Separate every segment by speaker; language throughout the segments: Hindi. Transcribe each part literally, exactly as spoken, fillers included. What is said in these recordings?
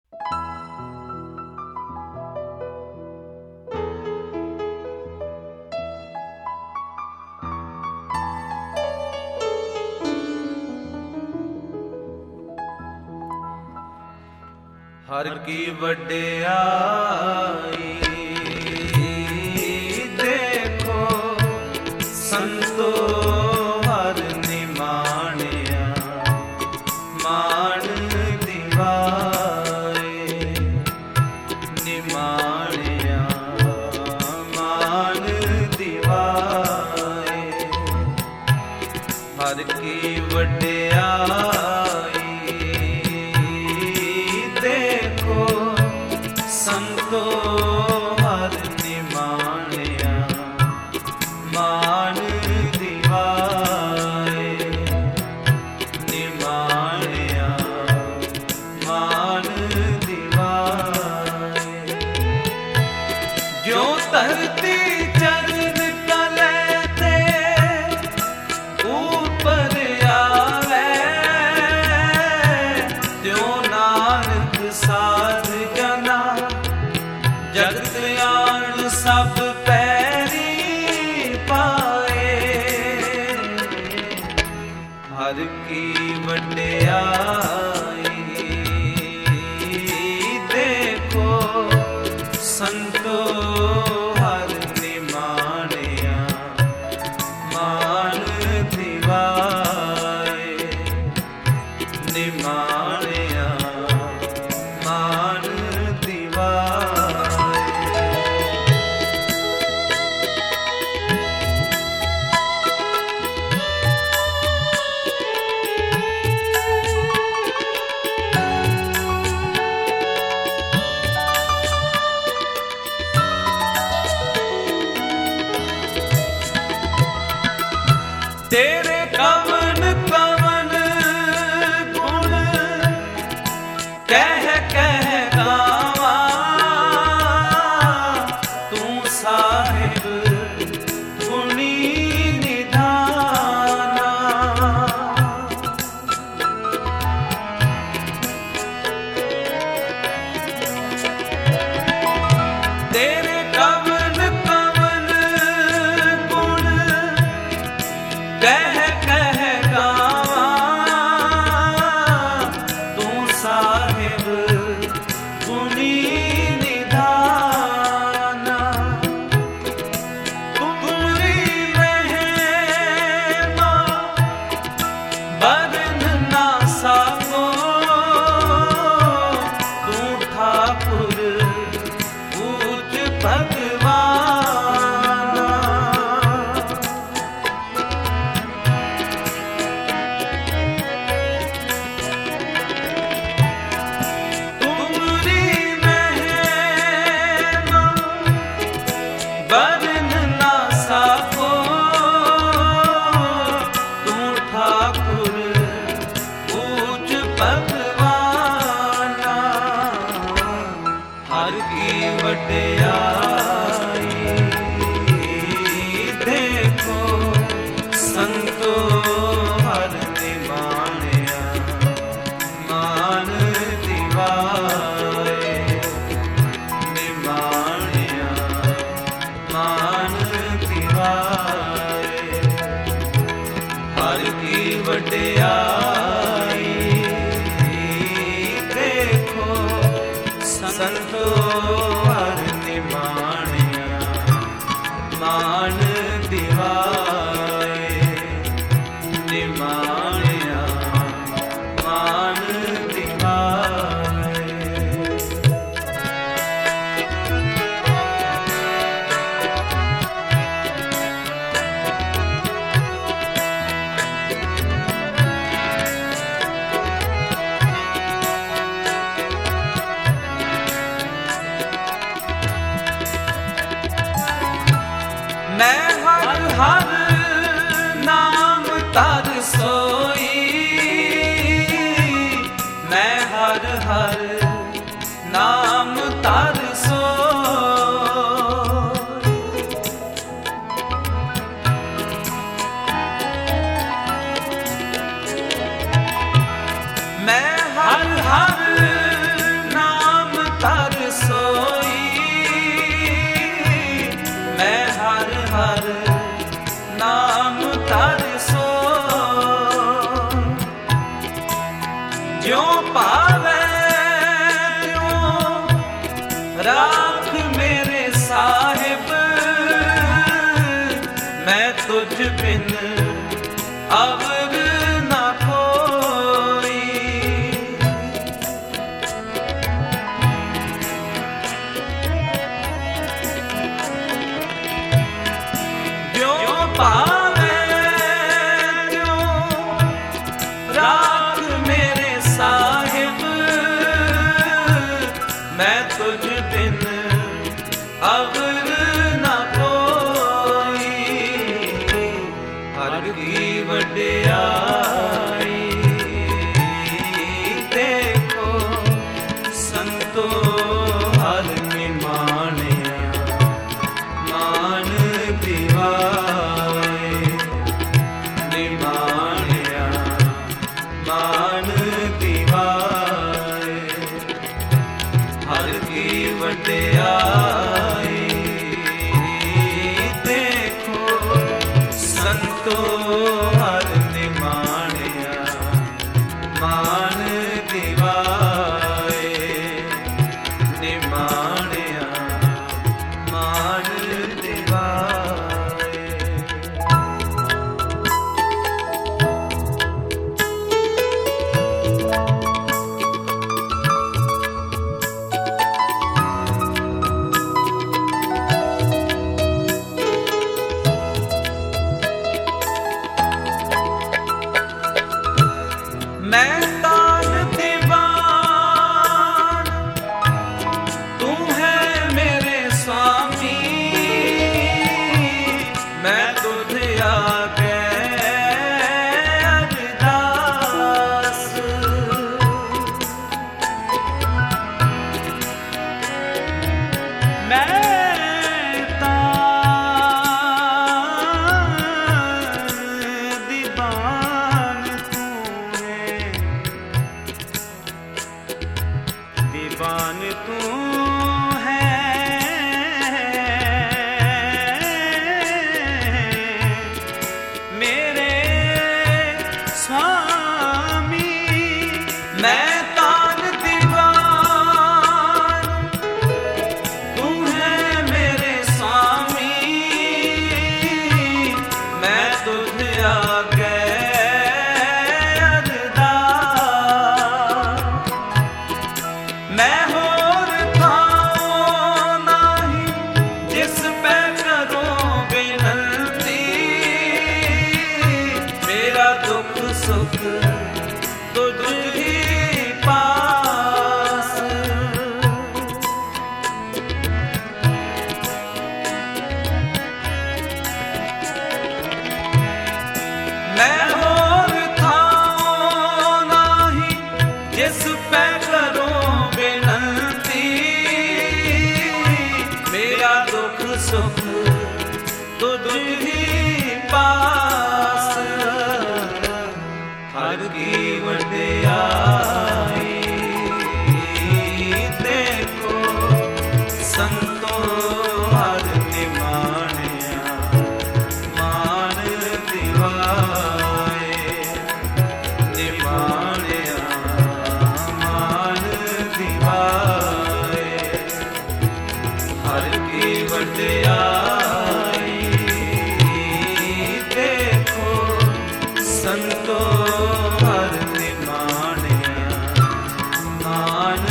Speaker 1: हर की वड्याई देखो संतो हर निमाणिया मान दिवाए निमाणिया मान दिवाए हर की वड्याई संतो हर निमाणिया मान दिवाए निमाणिया मान दिवाए जो धरती चरण तले ऊपर आवे त्यों नानक साध जना जगत आन सब पैरी पाए हर की वड्याई देखो संतो हर निमाणिया मान दिवाए निमाणिया मान दिवाए तेरे कवन कवन गुण कह कह गावा तू साहिब गुणी निधाना तेरे कवन कवन गुण कह कह गावा तू साहिब गुणी निधाना तुमरी महिमा बरन ना सको तू ठाकुर पूज भगवाना बरन ना सको तू ठाकुर पूज भगवाना हर की वड्याई देखो संतो हर निमाणिया मान दिवाए निमाणिया मान दिवाए हर की वड्याई देखो संतो हर निमाणिया मान दिवाए निमाणिया मान दिवाए मैं हर हर नाम तर सोई मैं हर हर नाम तर सोई मैं हर हर नाम पावे क्यों राग मेरे साहिब, मैं तुझ बिन अगर न कोई, हर की वड्याई देखो संतो हर निमाणिया, मान दिवाए निमाणिया मान दिवाए, हर की वड्याई देखो संतो हर निमाणिया, मान दिवाए निमाणिया मान दिवाए। मैं तान दीवान, तू है मेरे स्वामी, मैं तुझे आगे अरदास, मैं तान दीवान, दीवान तू है मेरे स्वामी, मैं तान दीवान, तू है मेरे स्वामी, मैं तुझे आगे मैं होर थाओ नाही, जिस पे करोगे नलती, मेरा दुख सुख तुझ ही पास, मैं होर थाओ नाही, जिस पे करोगे नलती, मेरा दुख सुख तुझ ही पास, हर की वड्याई देखो संतो हर निमाणिया, मान दिवाए निमाणिया मान दिवाए, हर की वड्याई देखो संतो हर निमाणिया, मान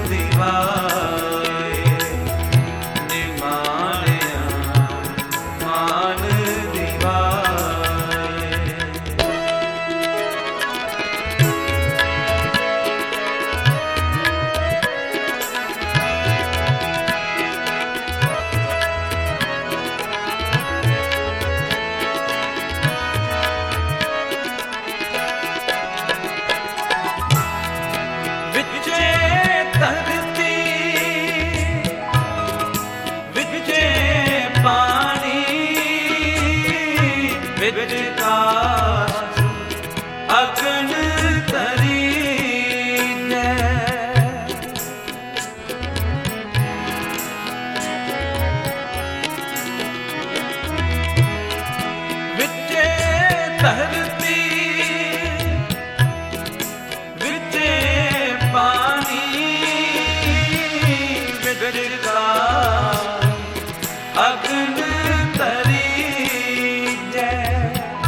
Speaker 1: दिवाए निमाणिया मान दिवाए। विचे धरती विचे पानी, विच काश अगन तरी विचे धरती विचे पानी, विच काश अगन तरी जय,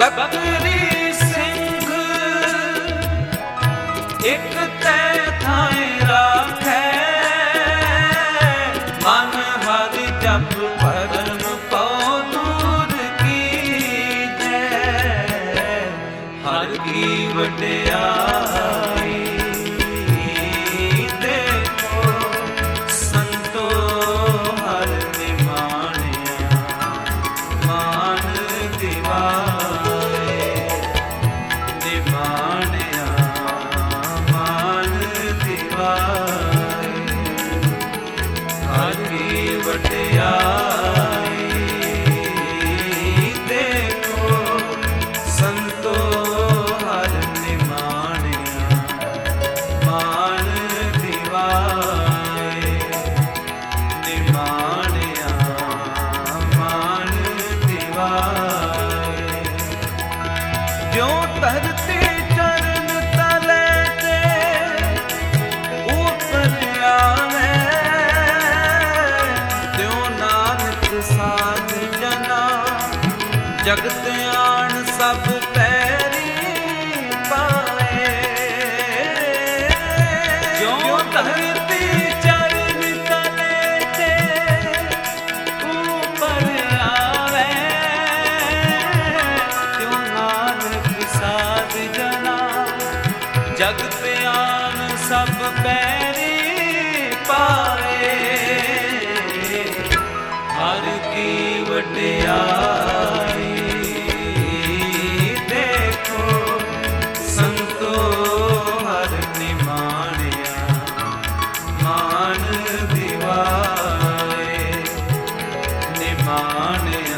Speaker 1: ਬਕਰੀ ਸਿੰਘ ਇੱਕ ਤੈ ਥਾਏ ਰਾਖੈ, ਮਨ ਹਰਿ ਜਪ ਭਰਮ ਪਉ ਦੂਰ ਕੀਜੈ। ਹਰਿ ਕੀ ਵਡਿਆਈ ਦੇਖੋ, ਸੰਤੋ ਹਰਿ ਨਿਮਾਣਿਆ, ਮਾਨ ਦਿਵਾਏ ਨਿਮਾਣਿਆ, ਮਾਨ ਦਿਵਾਏ। ਹਰਿ ਕੀ ਵਡਿਆਈ ਦੇਖੋ, ਸੰਤੋ ਹਰਿ ਨਿਮਾਣਿਆ, ਮਾਨ ਦਿਵਾਏ ਨਿਮਾਣਿਆ, ਮਾਨ ਦਿਵਾਏ। ਜੋ ਧਰਤੀ ਚਰਨ ਤਲੇ ਤੇ ਉਪਰ ਆਵੇ, ਤਿਉ ਨਾਨਕ ਸਾਧ ਜਨਾ ਜਗਤ ਆਣ ਸਭ ਪੈਰੀ ਪਾਏ। ਜੋ ਧਰਤੀ ਚਰਨ ਤਲੇ ਤੇ ਉਪਰ ਆਵੇ, ਤਿਉ ਨਾਨਕ ਸਾਧ ਜਨਾ ਜਗਤ ਆਣ ਸਭ ਪੈਰੀ ਪਾਏ। ਹਰਿ ਕੀ ਵਡਿਆਈ ਦੇਖੋ, ਸੰਤੋ ਹਰਿ ਨਿਮਾਣਿਆ, ਮਾਨ ਦਿਵਾਏ ਨਿਮਾਣਿਆ,